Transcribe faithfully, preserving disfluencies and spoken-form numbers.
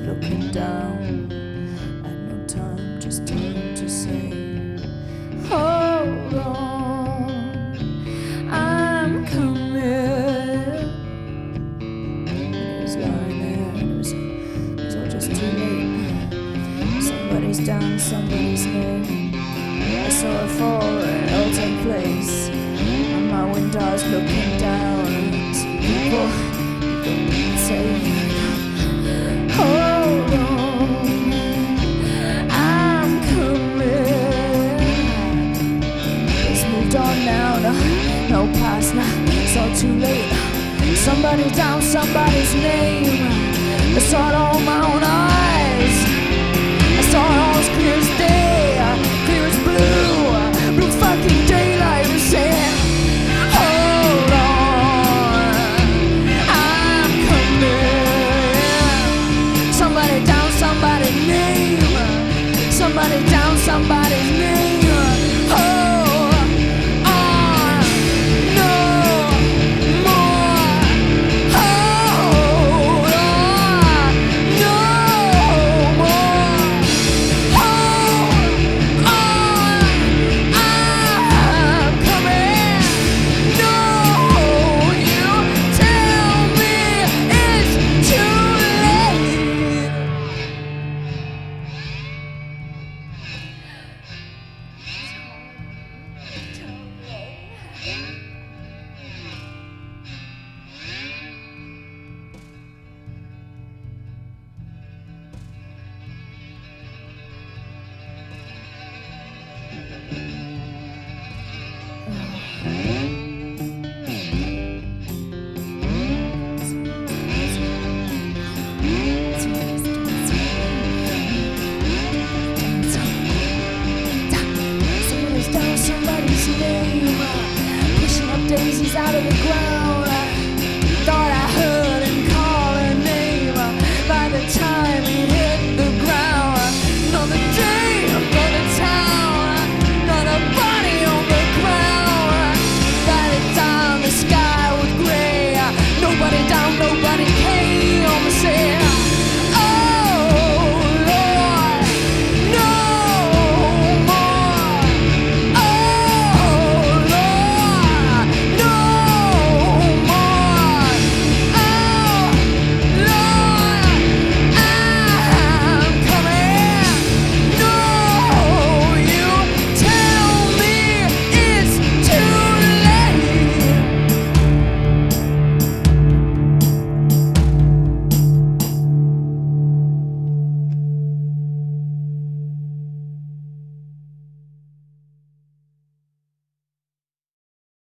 looking down. At no time, just time to say, hold on, I'm coming. And he was lying there, and it was, it was all just too late. Somebody's down, somebody's near. I saw it fall, and it all take place. On my window, I was looking down, and see people say, hold on, I'm coming. It's moved on now, no, no past now. It's all too late. Somebody's down, somebody's name.